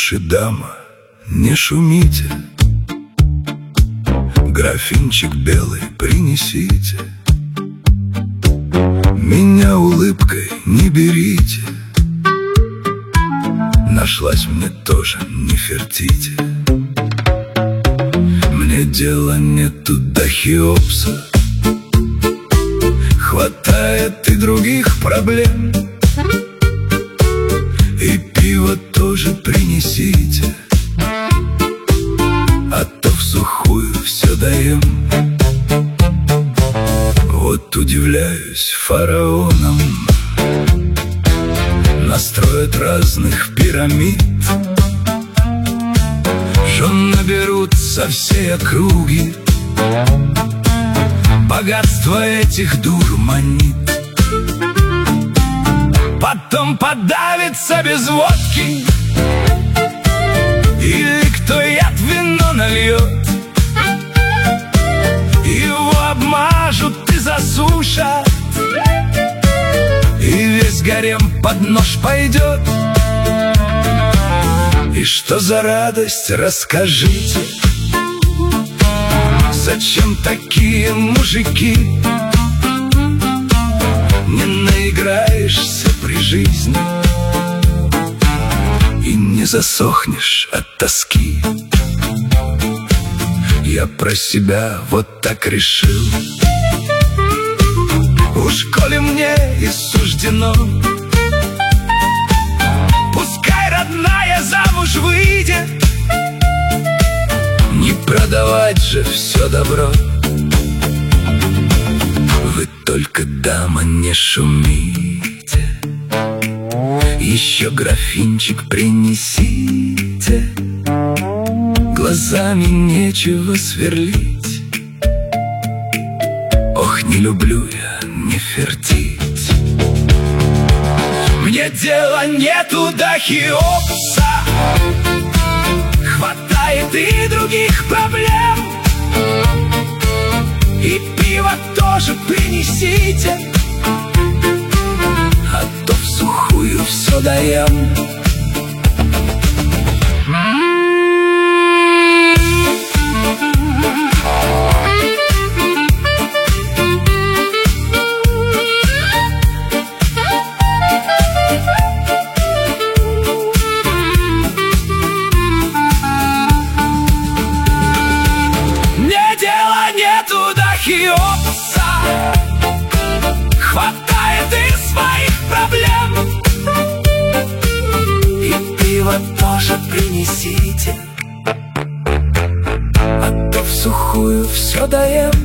Лучше, дама, не шумите, графинчик белый принесите. Меня улыбкой не берите, нашлась мне тоже не фертите. Мне дела нету до Хеопса, хватает и других проблем. И пиво тоже принесите, а то в сухую все даем. Вот удивляюсь фараонам, настроят разных пирамид, жен наберут со всей округи, богатство этих дур манит. Потом подавится без водки, или кто яд в вино нальет, его обмажут и засушат, и весь гарем под нож пойдет. И что за радость, расскажите, зачем такие мужики? Не наиграешься при жизни и не засохнешь от тоски. Я про себя вот так решил: уж коли мне и суждено, пускай родная замуж выйдет, не продавать же все добро. Вы только, дама, не шумите, еще графинчик принесите. Глазами нечего сверлить, ох, не люблю я не фертить. Мне дела нету до Хеопса, хватает и других проблем. И пиво тоже принесите, а то в сухую все даем. Хеопса, хватает и своих проблем. И пиво тоже принесите, а то в сухую все даем.